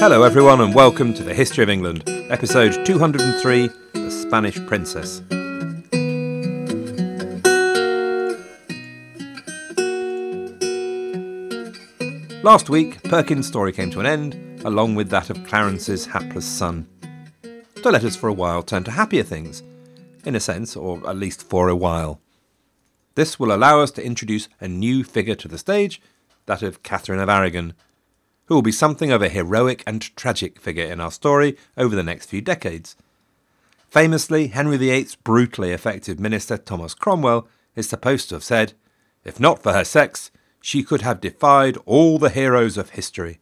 Hello everyone and welcome to the History of England, episode 203, The Spanish Princess. Last week, Perkin's story came to an end, along with that of Clarence's hapless son. So let us for a while turn to happier things, in a sense, or at least for a while. This will allow us to introduce a new figure to the stage, that of Catherine of Aragon, who will be something of a heroic and tragic figure in our story over the next few decades. Famously, Henry VIII's brutally effective minister Thomas Cromwell is supposed to have said, if not for her sex, she could have defied all the heroes of history.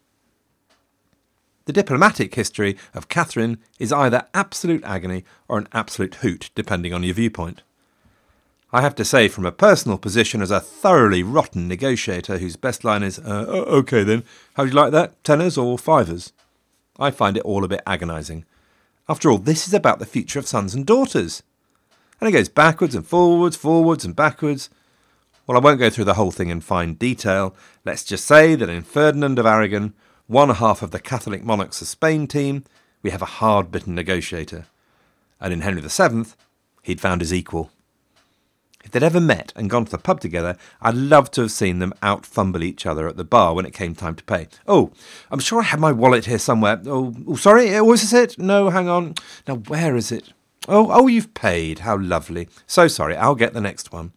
The diplomatic history of Catherine is either absolute agony or an absolute hoot, depending on your viewpoint. I have to say, from a personal position as a thoroughly rotten negotiator whose best line is, OK then, how do you like that, tenors or fivers? I find it all a bit agonising. After all, this is about the future of sons and daughters. And it goes backwards and forwards, forwards and backwards. Well, I won't go through the whole thing in fine detail. Let's just say that in Ferdinand of Aragon, one half of the Catholic monarchs of Spain team, we have a hard-bitten negotiator. And in Henry VII, he'd found his equal. If they'd ever met and gone to the pub together, I'd love to have seen them out-fumble each other at the bar when it came time to pay. Oh, I'm sure I had my wallet here somewhere. Oh, sorry, was this it? No, hang on. Now, where is it? Oh, you've paid. How lovely. So sorry, I'll get the next one.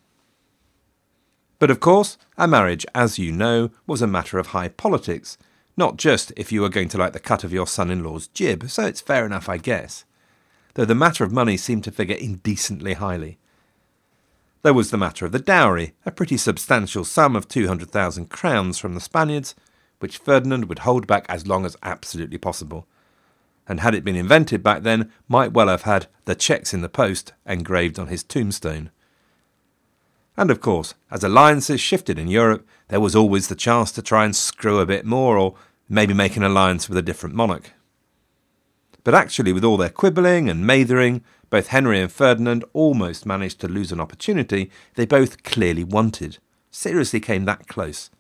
But of course, a marriage, as you know, was a matter of high politics, not just if you were going to like the cut of your son-in-law's jib, so it's fair enough, I guess. Though the matter of money seemed to figure indecently highly. There was the matter of the dowry, a pretty substantial sum of 200,000 crowns from the Spaniards, which Ferdinand would hold back as long as absolutely possible, and had it been invented back then, might well have had the cheques in the post engraved on his tombstone. And of course, as alliances shifted in Europe, there was always the chance to try and screw a bit more, or maybe make an alliance with a different monarch. But actually, with all their quibbling and mathering, both Henry and Ferdinand almost managed to lose an opportunity they both clearly wanted. Seriously came that close.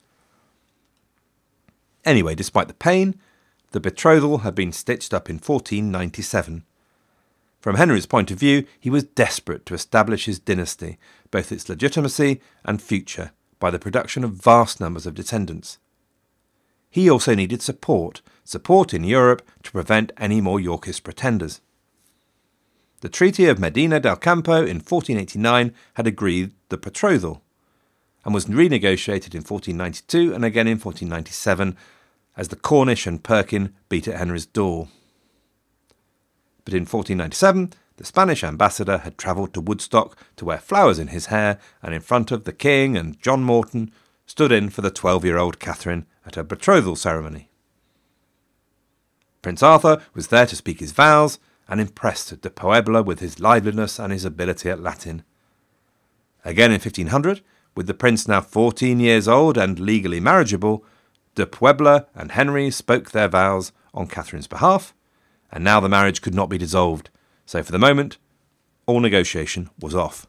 Anyway, despite the pain, the betrothal had been stitched up in 1497. From Henry's point of view, he was desperate to establish his dynasty, both its legitimacy and future, by the production of vast numbers of descendants. He also needed support in Europe to prevent any more Yorkist pretenders. The Treaty of Medina del Campo in 1489 had agreed the betrothal, and was renegotiated in 1492 and again in 1497 as the Cornish and Perkin beat at Henry's door. But in 1497, the Spanish ambassador had travelled to Woodstock to wear flowers in his hair, and in front of the king and John Morton stood in for the 12-year-old Catherine at her betrothal ceremony. Prince Arthur was there to speak his vows, and impressed de Puebla with his liveliness and his ability at Latin. Again in 1500, with the prince now 14 years old and legally marriageable, de Puebla and Henry spoke their vows on Catherine's behalf, and now the marriage could not be dissolved, so for the moment, all negotiation was off.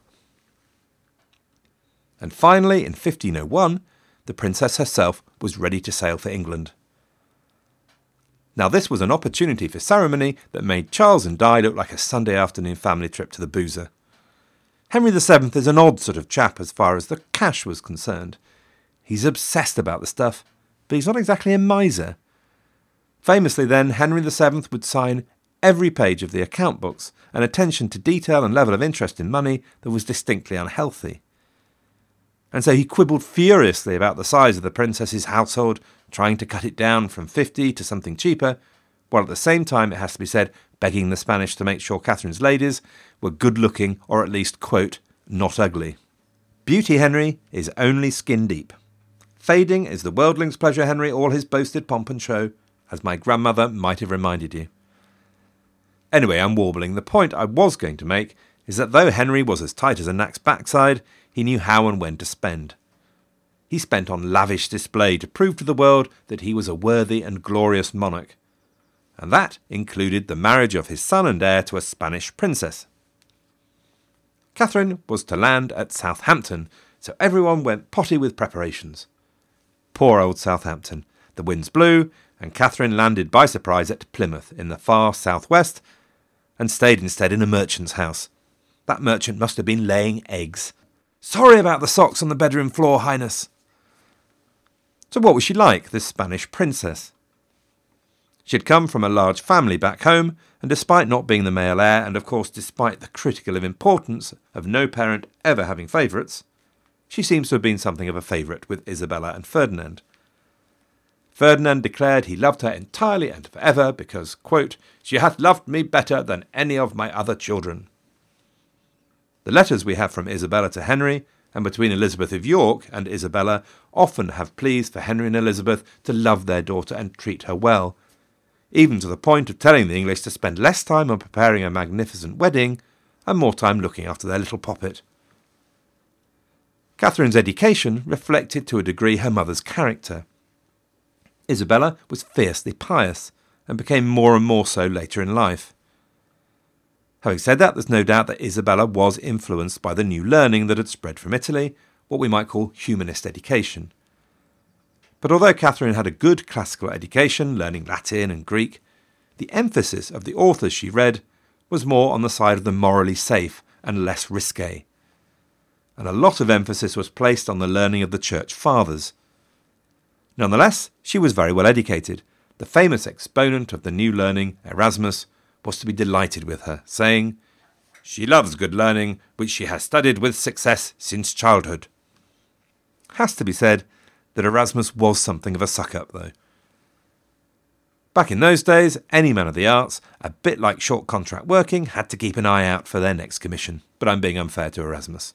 And finally, in 1501, the princess herself was ready to sail for England. Now this was an opportunity for ceremony that made Charles and Di look like a Sunday afternoon family trip to the boozer. Henry VII is an odd sort of chap as far as the cash was concerned. He's obsessed about the stuff, but he's not exactly a miser. Famously then, Henry VII would sign every page of the account books, an attention to detail and level of interest in money that was distinctly unhealthy. And so he quibbled furiously about the size of the princess's household, trying to cut it down from 50 to something cheaper, while at the same time, it has to be said, begging the Spanish to make sure Catherine's ladies were good-looking or at least, quote, not ugly. Beauty, Henry, is only skin-deep. Fading is the worldling's pleasure, Henry, all his boasted pomp and show, as my grandmother might have reminded you. Anyway, I'm warbling. The point I was going to make is that though Henry was as tight as a gnat's backside, he knew how and when to spend. He spent on lavish display to prove to the world that he was a worthy and glorious monarch, and that included the marriage of his son and heir to a Spanish princess. Catherine was to land at Southampton, so everyone went potty with preparations. Poor old Southampton. The winds blew, and Catherine landed by surprise at Plymouth in the far southwest and stayed instead in a merchant's house. That merchant must have been laying eggs. "Sorry about the socks on the bedroom floor, Highness." So what was she like, this Spanish princess? She had come from a large family back home, and despite not being the male heir, and of course despite the critical importance of no parent ever having favourites, she seems to have been something of a favourite with Isabella and Ferdinand. Ferdinand declared he loved her entirely and forever because, quote, "she hath loved me better than any of my other children." The letters we have from Isabella to Henry, and between Elizabeth of York and Isabella, often have pleas for Henry and Elizabeth to love their daughter and treat her well, even to the point of telling the English to spend less time on preparing a magnificent wedding and more time looking after their little poppet. Catherine's education reflected to a degree her mother's character. Isabella was fiercely pious, and became more and more so later in life. Having said that, there's no doubt that Isabella was influenced by the new learning that had spread from Italy, what we might call humanist education. But although Catherine had a good classical education, learning Latin and Greek, the emphasis of the authors she read was more on the side of the morally safe and less risque. And a lot of emphasis was placed on the learning of the Church Fathers. Nonetheless, she was very well educated. The famous exponent of the new learning, Erasmus, was to be delighted with her, saying, "She loves good learning, which she has studied with success since childhood." Has to be said that Erasmus was something of a suck-up, though. Back in those days, any man of the arts, a bit like short contract working, had to keep an eye out for their next commission, but I'm being unfair to Erasmus.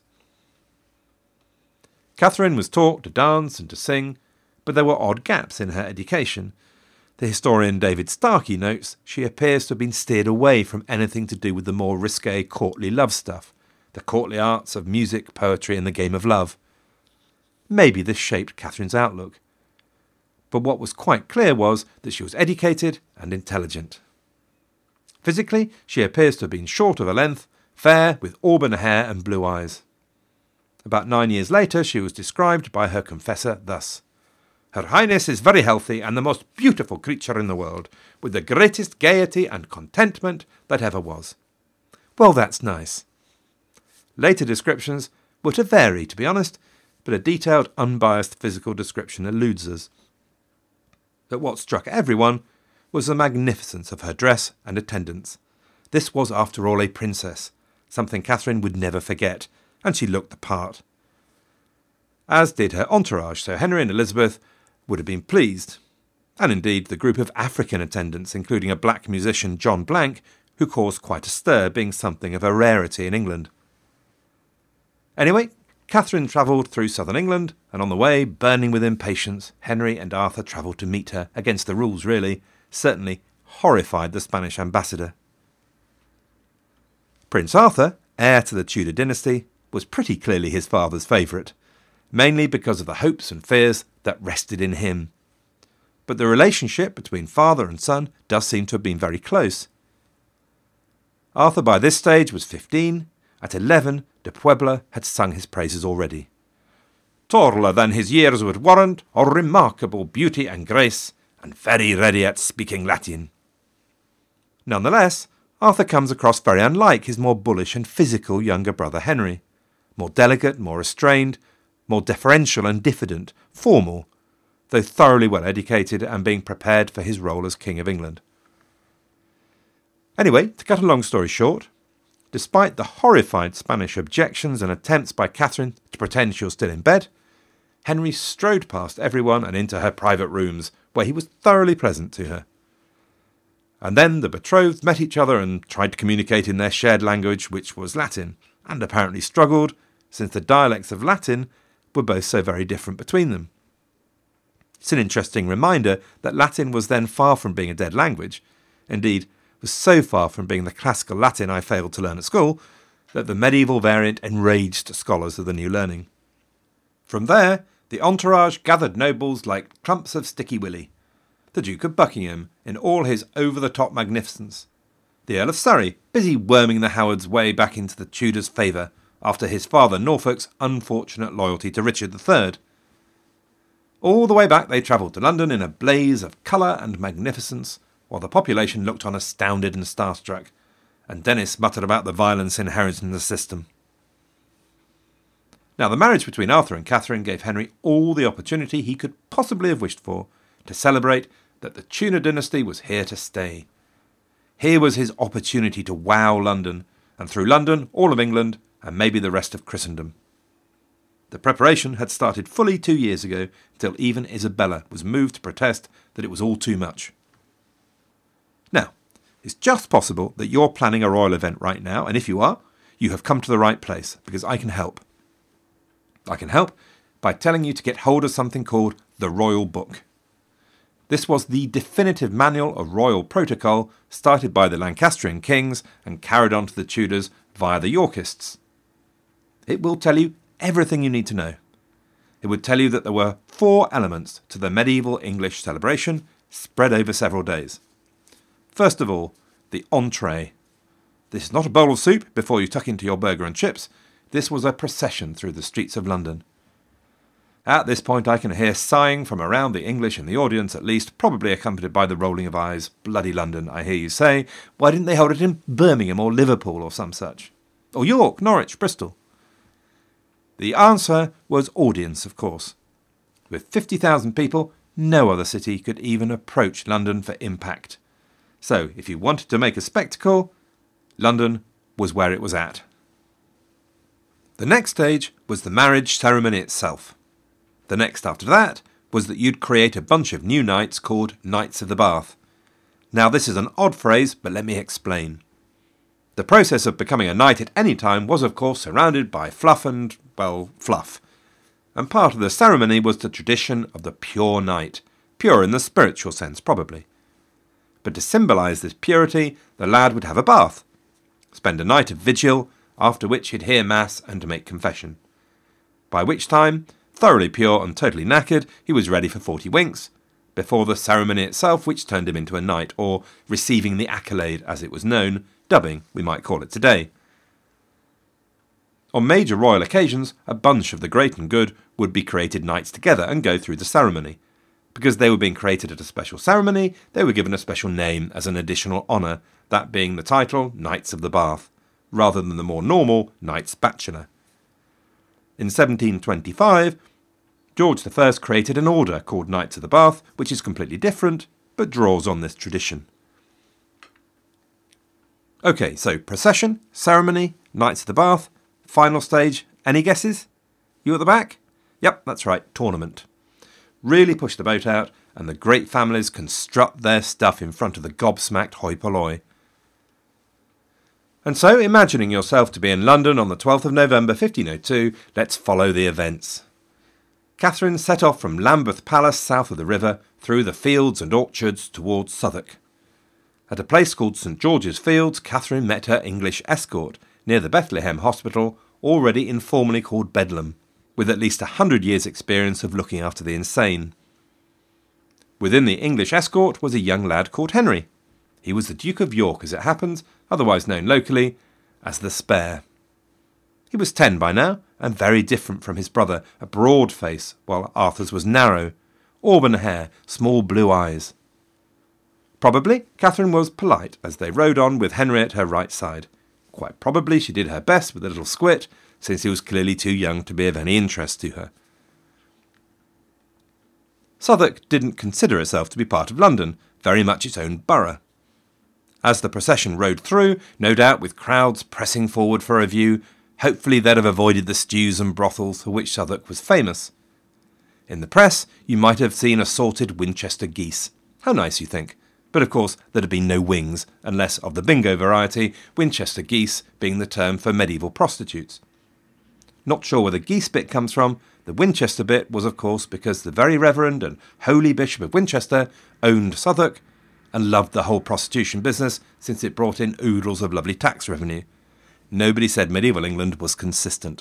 Catherine was taught to dance and to sing, but there were odd gaps in her education. The historian David Starkey notes she appears to have been steered away from anything to do with the more risque courtly love stuff, the courtly arts of music, poetry and the game of love. Maybe this shaped Catherine's outlook. But what was quite clear was that she was educated and intelligent. Physically, she appears to have been short of a length, fair, with auburn hair and blue eyes. About 9 years later, she was described by her confessor thus: "Her Highness is very healthy and the most beautiful creature in the world, with the greatest gaiety and contentment that ever was." Well, that's nice. Later descriptions were to vary, to be honest, but a detailed, unbiased physical description eludes us. But what struck everyone was the magnificence of her dress and attendants. This was, after all, a princess, something Catherine would never forget, and she looked the part. As did her entourage, so Henry and Elizabeth would have been pleased, and indeed the group of African attendants, including a black musician, John Blank, who caused quite a stir, being something of a rarity in England. Anyway, Catherine travelled through southern England, and on the way, burning with impatience, Henry and Arthur travelled to meet her, against the rules really, certainly horrified the Spanish ambassador. Prince Arthur, heir to the Tudor dynasty, was pretty clearly his father's favourite, mainly because of the hopes and fears that rested in him. But the relationship between father and son does seem to have been very close. Arthur by this stage was 15. At 11, de Puebla had sung his praises already. "Taller than his years would warrant, of remarkable beauty and grace, and very ready at speaking Latin." Nonetheless, Arthur comes across very unlike his more bullish and physical younger brother Henry. More delicate, more restrained, more deferential and diffident, formal, though thoroughly well educated and being prepared for his role as King of England. Anyway, to cut a long story short, despite the horrified Spanish objections and attempts by Catherine to pretend she was still in bed, Henry strode past everyone and into her private rooms, where he was thoroughly pleasant to her. And then the betrothed met each other and tried to communicate in their shared language, which was Latin, and apparently struggled, since the dialects of Latin were both so very different between them. It's an interesting reminder that Latin was then far from being a dead language, indeed was so far from being the classical Latin I failed to learn at school, that the medieval variant enraged scholars of the new learning. From there, the entourage gathered nobles like clumps of Sticky Willie, the Duke of Buckingham in all his over-the-top magnificence, the Earl of Surrey busy worming the Howards' way back into the Tudors' favour after his father Norfolk's unfortunate loyalty to Richard III. All the way back they travelled to London in a blaze of colour and magnificence, while the population looked on astounded and starstruck, and Dennis muttered about the violence inherent in the system. Now, the marriage between Arthur and Catherine gave Henry all the opportunity he could possibly have wished for to celebrate that the Tudor dynasty was here to stay. Here was his opportunity to wow London, and through London, all of England, and maybe the rest of Christendom. The preparation had started fully 2 years ago, till even Isabella was moved to protest that it was all too much. Now, it's just possible that you're planning a royal event right now, and if you are, you have come to the right place, because I can help. I can help by telling you to get hold of something called the Royal Book. This was the definitive manual of royal protocol started by the Lancastrian kings and carried on to the Tudors via the Yorkists. It will tell you everything you need to know. It would tell you that there were 4 elements to the medieval English celebration spread over several days. First of all, the entree. This is not a bowl of soup before you tuck into your burger and chips. This was a procession through the streets of London. At this point I can hear sighing from around the English in the audience at least, probably accompanied by the rolling of eyes. Bloody London, I hear you say. Why didn't they hold it in Birmingham or Liverpool or some such? Or York, Norwich, Bristol? The answer was audience, of course. With 50,000 people, no other city could even approach London for impact. So, if you wanted to make a spectacle, London was where it was at. The next stage was the marriage ceremony itself. The next after that was that you'd create a bunch of new knights called Knights of the Bath. Now this is an odd phrase, but let me explain. The process of becoming a knight at any time was of course surrounded by fluff and, well, fluff. And part of the ceremony was the tradition of the pure knight, pure in the spiritual sense probably. But to symbolise this purity, the lad would have a bath, spend a night of vigil, after which he'd hear mass and make confession. By which time, thoroughly pure and totally knackered, he was ready for 40 winks, before the ceremony itself, which turned him into a knight, or receiving the accolade as it was known, dubbing, we might call it today. On major royal occasions, a bunch of the great and good would be created knights together and go through the ceremony. Because they were being created at a special ceremony, they were given a special name as an additional honour, that being the title Knights of the Bath, rather than the more normal Knights Bachelor. In 1725, George I created an order called Knights of the Bath, which is completely different, but draws on this tradition. Okay, so procession, ceremony, Knights of the Bath, final stage, any guesses? You at the back? Yep, that's right, tournament. Really push the boat out, and the great families can strut their stuff in front of the gobsmacked hoi polloi. And so, imagining yourself to be in London on the 12th of November 1502, let's follow the events. Catherine set off from Lambeth Palace south of the river, through the fields and orchards towards Southwark. At a place called St George's Fields, Catherine met her English escort, near the Bethlehem Hospital, already informally called Bedlam, with at least 100 years' experience of looking after the insane. Within the English escort was a young lad called Henry. He was the Duke of York, as it happens, otherwise known locally as the Spare. He was 10 by now, and very different from his brother, a broad face, while Arthur's was narrow, auburn hair, small blue eyes. Probably Catherine was polite as they rode on with Henry at her right side. Quite probably she did her best with the little squit, since he was clearly too young to be of any interest to her. Southwark didn't consider itself to be part of London, very much its own borough. As the procession rode through, no doubt with crowds pressing forward for a view, hopefully they'd have avoided the stews and brothels for which Southwark was famous. In the press, you might have seen assorted Winchester geese. How nice, you think. But of course, there'd have been no wings, unless of the bingo variety, Winchester geese being the term for medieval prostitutes. Not sure where the geese bit comes from. The Winchester bit was, of course, because the very reverend and holy Bishop of Winchester owned Southwark and loved the whole prostitution business since it brought in oodles of lovely tax revenue. Nobody said medieval England was consistent.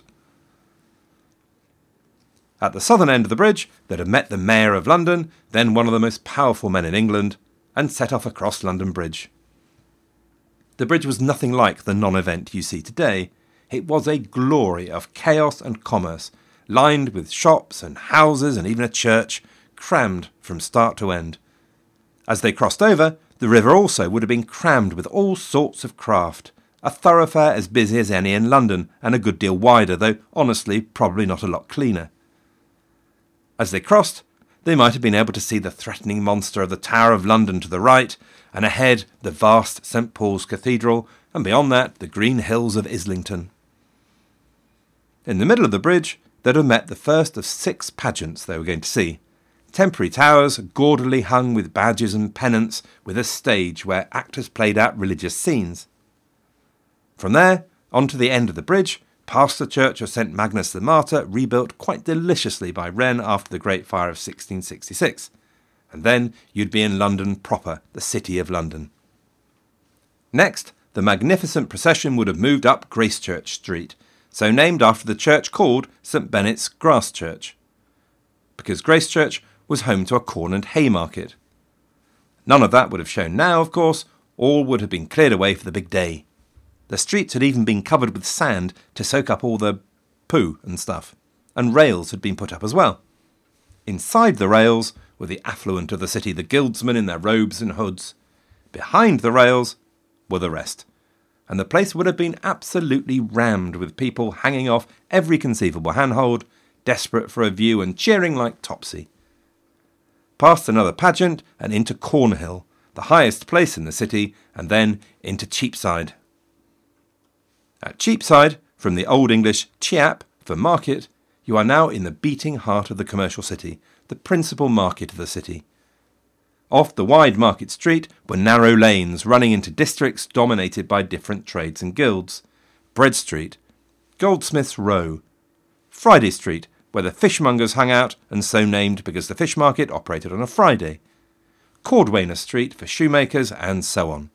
At the southern end of the bridge, they'd have met the Mayor of London, then one of the most powerful men in England, and set off across London Bridge. The bridge was nothing like the non-event you see today. It was a glory of chaos and commerce, lined with shops and houses and even a church, crammed from start to end. As they crossed over, the river also would have been crammed with all sorts of craft, a thoroughfare as busy as any in London and a good deal wider, though honestly probably not a lot cleaner. As they crossed, they might have been able to see the threatening monster of the Tower of London to the right, and ahead the vast St. Paul's Cathedral, and beyond that the green hills of Islington. In the middle of the bridge, they'd have met the first of 6 pageants they were going to see. Temporary towers gaudily hung with badges and pennants, with a stage where actors played out religious scenes. From there, on to the end of the bridge, past the church of St. Magnus the Martyr, rebuilt quite deliciously by Wren after the Great Fire of 1666. And then you'd be in London proper, the City of London. Next, the magnificent procession would have moved up Gracechurch Street, so named after the church called St. Benet's Grass Church, because Gracechurch was home to a corn and hay market. None of that would have shown now, of course. All would have been cleared away for the big day. The streets had even been covered with sand to soak up all the poo and stuff, and rails had been put up as well. Inside the rails were the affluent of the city, the guildsmen in their robes and hoods. Behind the rails were the rest, and the place would have been absolutely rammed with people hanging off every conceivable handhold, desperate for a view and cheering like Topsy. Past another pageant and into Cornhill, the highest place in the city, and then into Cheapside. At Cheapside, from the Old English Cheap for market, you are now in the beating heart of the commercial city, the principal market of the city. Off the wide market street were narrow lanes running into districts dominated by different trades and guilds. Bread Street, Goldsmiths Row, Friday Street, where the fishmongers hung out and so named because the fish market operated on a Friday, Cordwainer Street for shoemakers, and so on.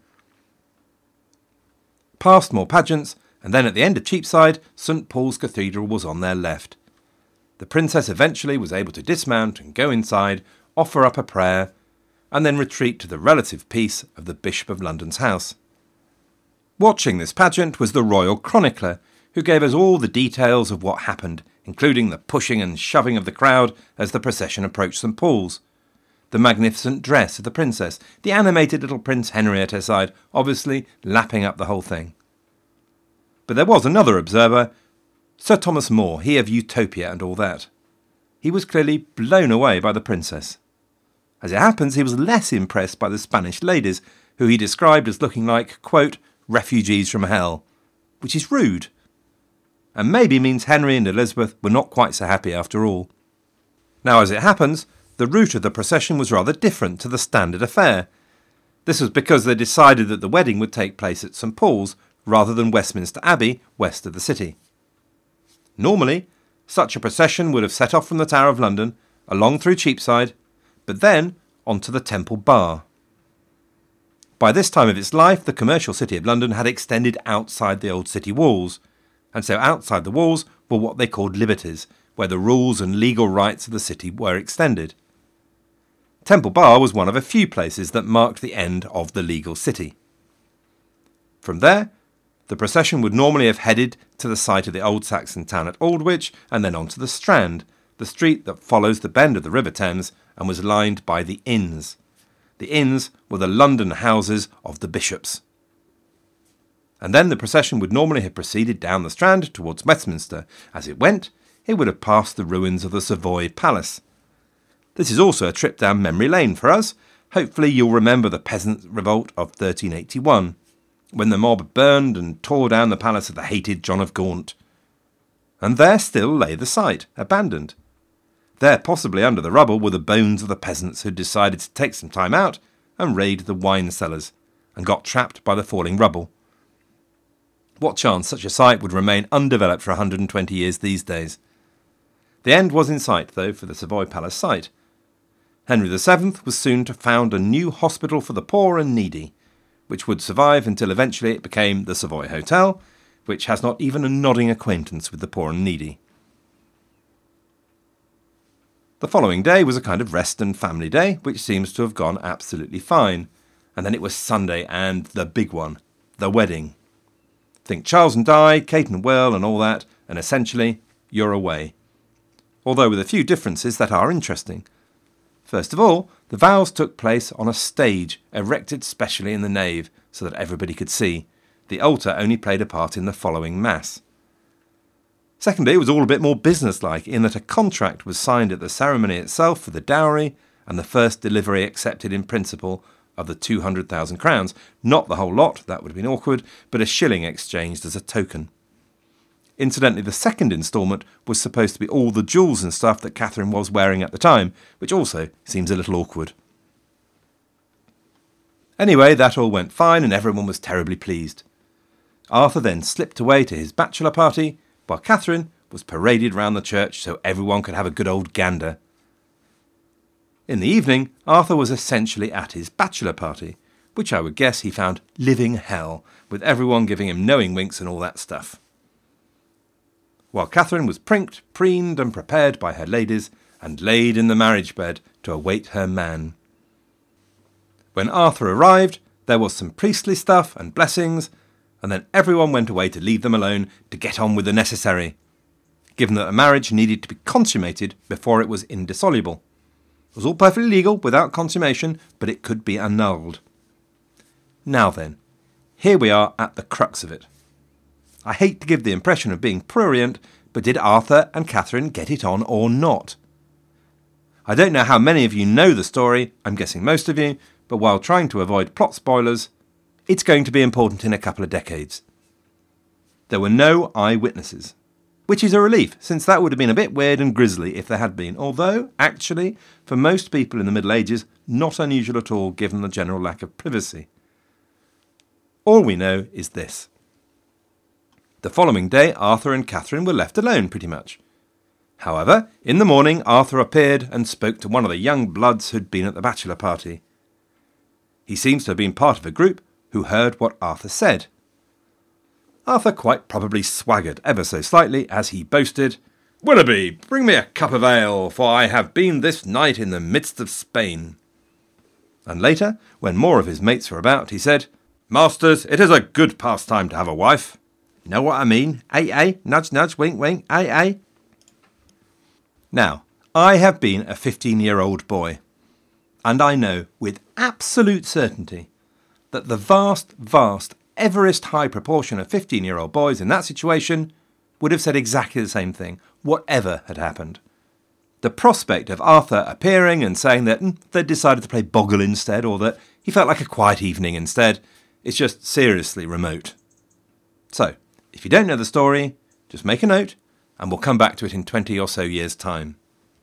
Past more pageants, and then at the end of Cheapside, St. Paul's Cathedral was on their left. The princess eventually was able to dismount and go inside, offer up a prayer, and then retreat to the relative peace of the Bishop of London's house. Watching this pageant was the royal chronicler, who gave us all the details of what happened, including the pushing and shoving of the crowd as the procession approached St. Paul's, the magnificent dress of the princess, the animated little Prince Henry at her side, obviously lapping up the whole thing. But there was another observer, Sir Thomas More, he of Utopia and all that. He was clearly blown away by the princess. As it happens, he was less impressed by the Spanish ladies, who he described as looking like, quote, refugees from hell, which is rude, and maybe means Henry and Elizabeth were not quite so happy after all. Now, as it happens, the route of the procession was rather different to the standard affair. This was because they decided that the wedding would take place at St. Paul's rather than Westminster Abbey, west of the city. Normally, such a procession would have set off from the Tower of London, along through Cheapside, but then onto the Temple Bar. By this time of its life, the commercial city of London had extended outside the old city walls, and so outside the walls were what they called liberties, where the rules and legal rights of the city were extended. Temple Bar was one of a few places that marked the end of the legal city. From there, the procession would normally have headed to the site of the old Saxon town at Aldwych and then on to the Strand, the street that follows the bend of the River Thames and was lined by the inns. The inns were the London houses of the bishops. And then the procession would normally have proceeded down the Strand towards Westminster. As it went, it would have passed the ruins of the Savoy Palace. This is also a trip down memory lane for us. Hopefully you'll remember the peasant revolt of 1381, when the mob burned and tore down the palace of the hated John of Gaunt. And there still lay the site, abandoned. There, possibly under the rubble, were the bones of the peasants who decided to take some time out and raid the wine cellars, and got trapped by the falling rubble. What chance such a site would remain undeveloped for 120 years these days? The end was in sight, though, for the Savoy Palace site. Henry VII was soon to found a new hospital for the poor and needy, which would survive until eventually it became the Savoy Hotel, which has not even a nodding acquaintance with the poor and needy. The following day was a kind of rest and family day, which seems to have gone absolutely fine. And then it was Sunday and the big one, the wedding. Think Charles and Di, Kate and Will and all that, and essentially, you're away. although with a few differences that are interesting. First of all, the vows took place on a stage erected specially in the nave so that everybody could see. The altar only played a part in the following Mass. Secondly, it was all a bit more businesslike in that a contract was signed at the ceremony itself for the dowry and the first delivery accepted in principle of the 200,000 crowns. Not the whole lot, that would have been awkward, but a shilling exchanged as a token. Incidentally, the second instalment was supposed to be all the jewels and stuff that Catherine was wearing at the time, which also seems a little awkward. Anyway, that all went fine and everyone was terribly pleased. Arthur then slipped away to his bachelor party, while Catherine was paraded round the church so everyone could have a good old gander. In the evening, Arthur was essentially at his bachelor party, which I would guess he found living hell, with everyone giving him knowing winks and all that stuff. While Catherine was prinked, preened and prepared by her ladies, and laid in the marriage bed to await her man. When Arthur arrived, there was some priestly stuff and blessings, and then everyone went away to leave them alone to get on with the necessary, given that the marriage needed to be consummated before it was indissoluble. It was all perfectly legal without consummation, but it could be annulled. Now then, here we are at the crux of it. I hate to give the impression of being prurient, but did Arthur and Catherine get it on or not? I don't know how many of you know the story, I'm guessing most of you, but while trying to avoid plot spoilers, it's going to be important in a couple of decades. There were no eyewitnesses, which is a relief, since that would have been a bit weird and grisly if there had been, although, actually, for most people in the Middle Ages, not unusual at all given the general lack of privacy. All we know is this. The following day, Arthur and Catherine were left alone, pretty much. However, in the morning, Arthur appeared and spoke to one of the young bloods who'd been at the bachelor party. He seems to have been part of a group who heard what Arthur said. Arthur quite probably swaggered ever so slightly as he boasted, "Willoughby, bring me a cup of ale, for I have been this night in the midst of Spain." And later, when more of his mates were about, he said, "Masters, it is a good pastime to have a wife. Know what I mean? Nudge, nudge, wink, wink, Now, I have been a 15-year-old boy, and I know with absolute certainty that the vast, Everest high proportion of 15-year-old boys in that situation would have said exactly the same thing, whatever had happened. The prospect of Arthur appearing and saying that they'd decided to play Boggle instead, or that he felt like a quiet evening instead, is just seriously remote. So, if you don't know the story, just make a note, and we'll come back to it in 20 or so years' time.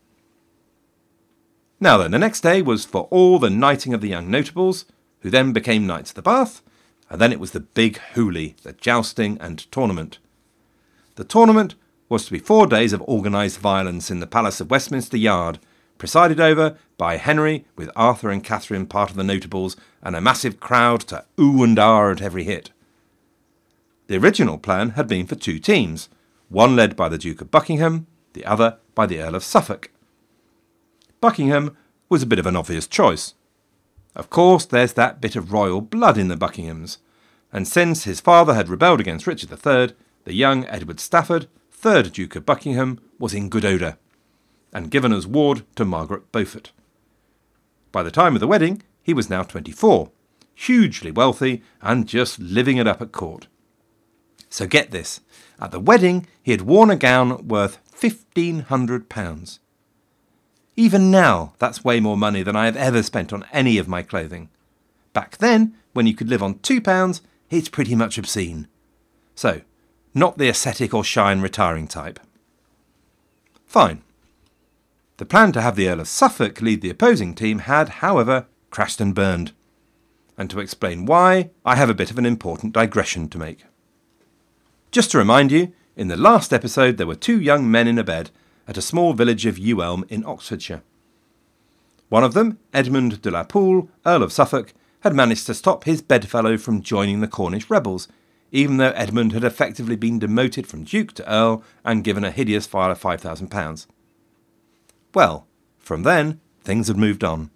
Now then, the next day was for all the knighting of the young notables, who then became Knights of the Bath, and then it was the big hoolie, the jousting and tournament. The tournament was to be 4 days of organised violence in the Palace of Westminster Yard, presided over by Henry, with Arthur and Catherine part of the notables, and a massive crowd to ooh and ah at every hit. The original plan had been for 2 teams, one led by the Duke of Buckingham, the other by the Earl of Suffolk. Buckingham was a bit of an obvious choice. Of course, there's that bit of royal blood in the Buckinghams, and since his father had rebelled against Richard III, the young Edward Stafford, 3rd Duke of Buckingham, was in good odour, and given as ward to Margaret Beaufort. By the time of the wedding, he was now 24, hugely wealthy, and just living it up at court. So get this, at the wedding he had worn a gown worth £1,500. Even now, that's way more money than I have ever spent on any of my clothing. Back then, when you could live on £2, it's pretty much obscene. So, not the ascetic or shine retiring type. Fine. The plan to have the Earl of Suffolk lead the opposing team had, however, crashed and burned. And to explain why, I have a bit of an important digression to make. Just to remind you, in the last episode there were 2 young men in a bed at a small village of Ewelme in Oxfordshire. One of them, Edmund de la Pole, Earl of Suffolk, had managed to stop his bedfellow from joining the Cornish rebels, even though Edmund had effectively been demoted from Duke to Earl and given a hideous fine of £5,000. Well, from then, things had moved on.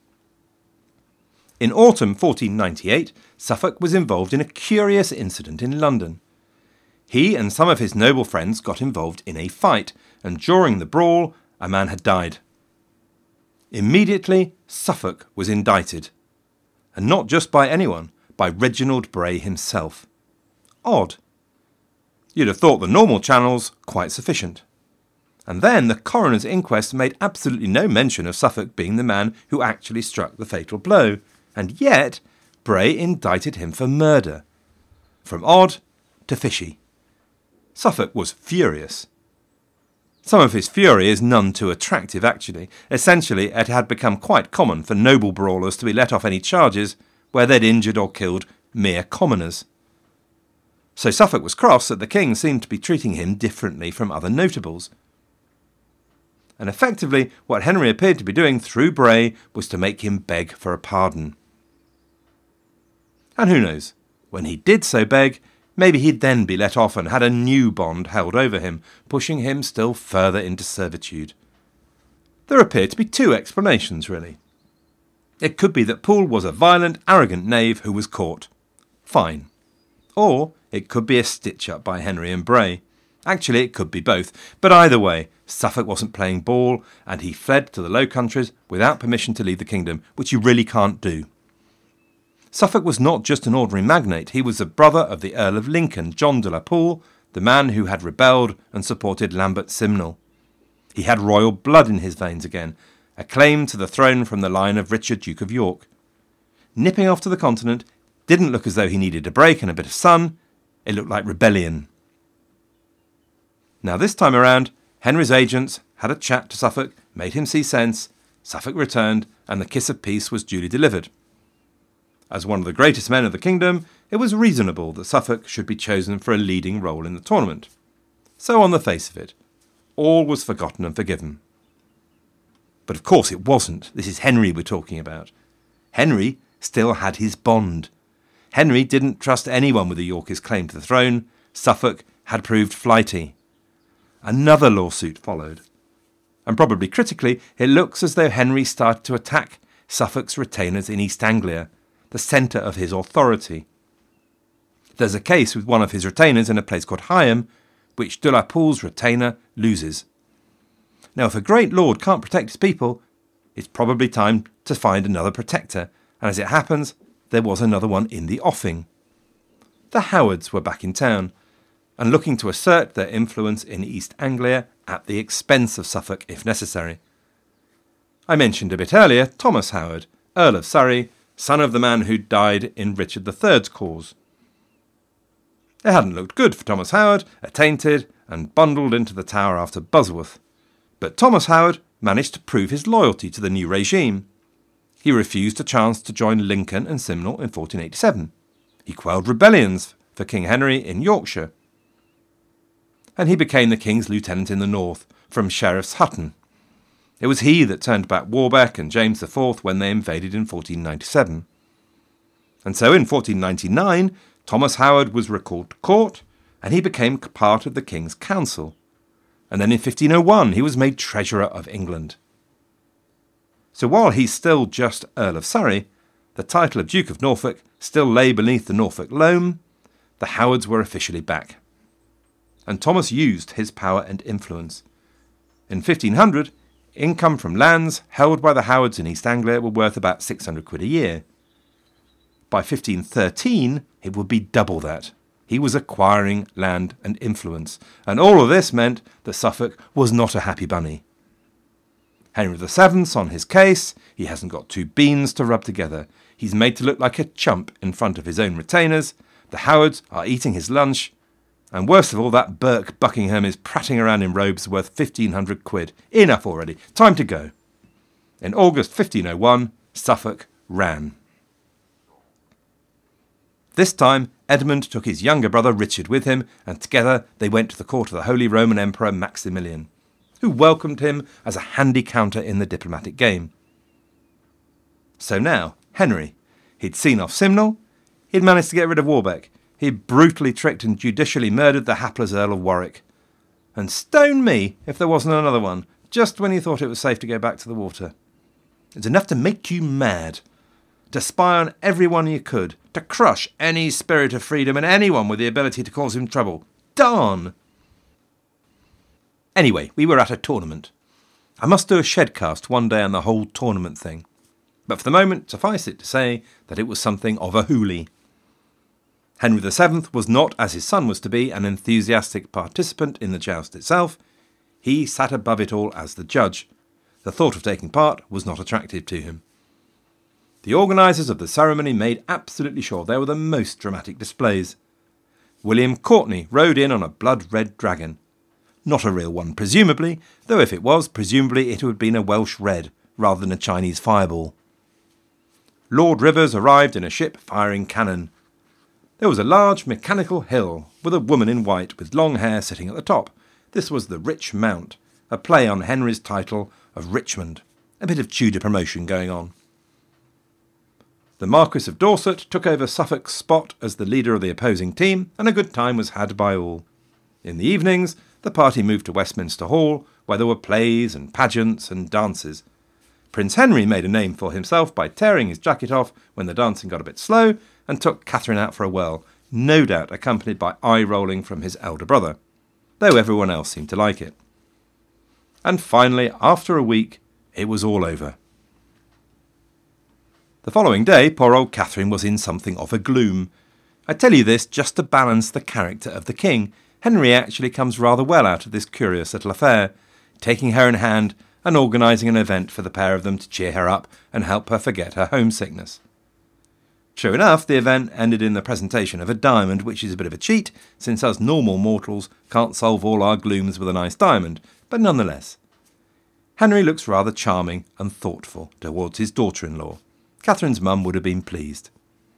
In autumn 1498, Suffolk was involved in a curious incident in London. He and some of his noble friends got involved in a fight, and during the brawl, a man had died. Immediately, Suffolk was indicted. And not just by anyone, by Reginald Bray himself. Odd. You'd have thought the normal channels quite sufficient. And then the coroner's inquest made absolutely no mention of Suffolk being the man who actually struck the fatal blow, and yet Bray indicted him for murder. From odd to fishy. Suffolk was furious. Some of his fury is none too attractive, actually. Essentially, it had become quite common for noble brawlers to be let off any charges where they'd injured or killed mere commoners. So Suffolk was cross that the king seemed to be treating him differently from other notables. And effectively, what Henry appeared to be doing through Bray was to make him beg for a pardon. And who knows, when he did so beg, maybe he'd then be let off and had a new bond held over him, pushing him still further into servitude. There appear to be two explanations, really. It could be that Poole was a violent, arrogant knave who was caught. Fine. Or it could be a stitch-up by Henry and Bray. Actually, it could be both. But either way, Suffolk wasn't playing ball, and he fled to the Low Countries without permission to leave the kingdom, which you really can't do. Suffolk was not just an ordinary magnate, he was the brother of the Earl of Lincoln, John de la Pole, the man who had rebelled and supported Lambert Simnel. He had royal blood in his veins again, a claim to the throne from the line of Richard, Duke of York. Nipping off to the continent didn't look as though he needed a break and a bit of sun, it looked like rebellion. Now this time around, Henry's agents had a chat to Suffolk, made him see sense, Suffolk returned, and the kiss of peace was duly delivered. As one of the greatest men of the kingdom, it was reasonable that Suffolk should be chosen for a leading role in the tournament. So on the face of it, all was forgotten and forgiven. But of course it wasn't. This is Henry we're talking about. Henry still had his bond. Henry didn't trust anyone with a Yorkist claim to the throne. Suffolk had proved flighty. Another lawsuit followed. And probably critically, it looks as though Henry started to attack Suffolk's retainers in East Anglia, the centre of his authority. There's a case with one of his retainers in a place called Higham, which de la Pole's retainer loses. Now, if a great lord can't protect his people, it's probably time to find another protector, and as it happens, there was another one in the offing. The Howards were back in town, and looking to assert their influence in East Anglia at the expense of Suffolk if necessary. I mentioned a bit earlier Thomas Howard, Earl of Surrey, son of the man who died in Richard III's cause. It hadn't looked good for Thomas Howard, attainted and bundled into the Tower after Bosworth. But Thomas Howard managed to prove his loyalty to the new regime. He refused a chance to join Lincoln and Simnel in 1487. He quelled rebellions for King Henry in Yorkshire. And he became the king's lieutenant in the north, from Sheriff's Hutton. It was he that turned back Warbeck and James IV when they invaded in 1497. And so in 1499, Thomas Howard was recalled to court, and he became part of the King's Council. And then in 1501, he was made Treasurer of England. So while he's still just Earl of Surrey, the title of Duke of Norfolk still lay beneath the Norfolk loam. The Howards were officially back. And Thomas used his power and influence. In 1500, income from lands held by the Howards in East Anglia were worth about £600 a year. By 1513, it would be double that. He was acquiring land and influence, and all of this meant that Suffolk was not a happy bunny. Henry VII's on his case. He hasn't got two beans to rub together. He's made to look like a chump in front of his own retainers. The Howards are eating his lunch. And worst of all, that Burke Buckingham is prattling around in robes worth £1,500. Enough already. Time to go. In August 1501, Suffolk ran. This time, Edmund took his younger brother Richard with him, and together they went to the court of the Holy Roman Emperor Maximilian, who welcomed him as a handy counter in the diplomatic game. So now, Henry. He'd seen off Simnel. He'd managed to get rid of Warbeck. He'd brutally tricked and judicially murdered the hapless Earl of Warwick. And stone me if there wasn't another one, just when you thought it was safe to go back to the water. It's enough to make you mad. To spy on everyone you could. To crush any spirit of freedom and anyone with the ability to cause him trouble. Darn! Anyway, we were at a tournament. I must do a shedcast one day on the whole tournament thing. But for the moment, suffice it to say that it was something of a hoolie. Henry VII was not, as his son was to be, an enthusiastic participant in the joust itself. He sat above it all as the judge. The thought of taking part was not attractive to him. The organisers of the ceremony made absolutely sure there were the most dramatic displays. William Courtenay rode in on a blood-red dragon. Not a real one, presumably, though if it was, presumably it would have been a Welsh red, rather than a Chinese fireball. Lord Rivers arrived in a ship firing cannon. There was a large mechanical hill, with a woman in white with long hair sitting at the top. This was the Rich Mount, a play on Henry's title of Richmond. A bit of Tudor promotion going on. The Marquis of Dorset took over Suffolk's spot as the leader of the opposing team, and a good time was had by all. In the evenings, the party moved to Westminster Hall, where there were plays and pageants and dances. Prince Henry made a name for himself by tearing his jacket off when the dancing got a bit slow, and took Catherine out for a whirl, no doubt accompanied by eye-rolling from his elder brother, though everyone else seemed to like it. And finally, after a week, it was all over. The following day, poor old Catherine was in something of a gloom. I tell you this just to balance the character of the king. Henry actually comes rather well out of this curious little affair, taking her in hand and organising an event for the pair of them to cheer her up and help her forget her homesickness. True enough, the event ended in the presentation of a diamond, which is a bit of a cheat, since us normal mortals can't solve all our glooms with a nice diamond, but nonetheless. Henry looks rather charming and thoughtful towards his daughter-in-law. Catherine's mum would have been pleased.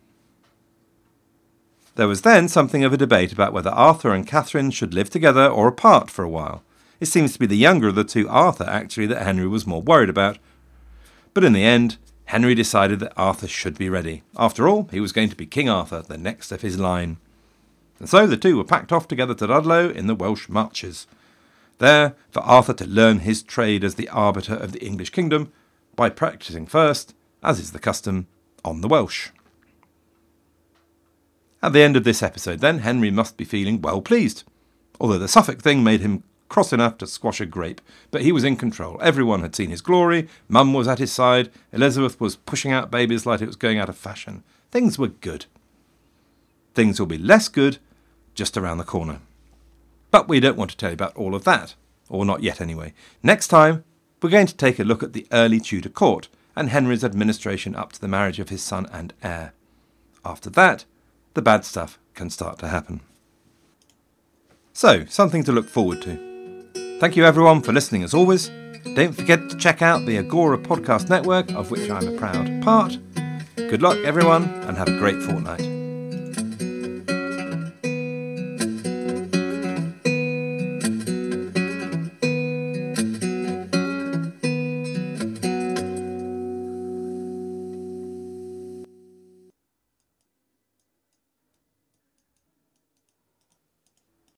There was then something of a debate about whether Arthur and Catherine should live together or apart for a while. It seems to be the younger of the two, Arthur, actually, that Henry was more worried about. But in the end, Henry decided that Arthur should be ready. After all, he was going to be King Arthur, the next of his line. And so the two were packed off together to Ludlow in the Welsh Marches. There, for Arthur to learn his trade as the arbiter of the English kingdom, by practising first, as is the custom, on the Welsh. At the end of this episode, then, Henry must be feeling well pleased. Although the Suffolk thing made him cross enough to squash a grape, but he was in control. Everyone had seen his glory, Mum was at his side, Elizabeth was pushing out babies like it was going out of fashion. Things were good. Things will be less good just around the corner. But we don't want to tell you about all of that, or not yet anyway. Next time, we're going to take a look at the early Tudor court and Henry's administration up to the marriage of his son and heir. After that, the bad stuff can start to happen. So, something to look forward to. Thank you everyone for listening as always. Don't forget to check out the Agora Podcast Network, of which I'm a proud part. Good luck everyone, and have a great fortnight.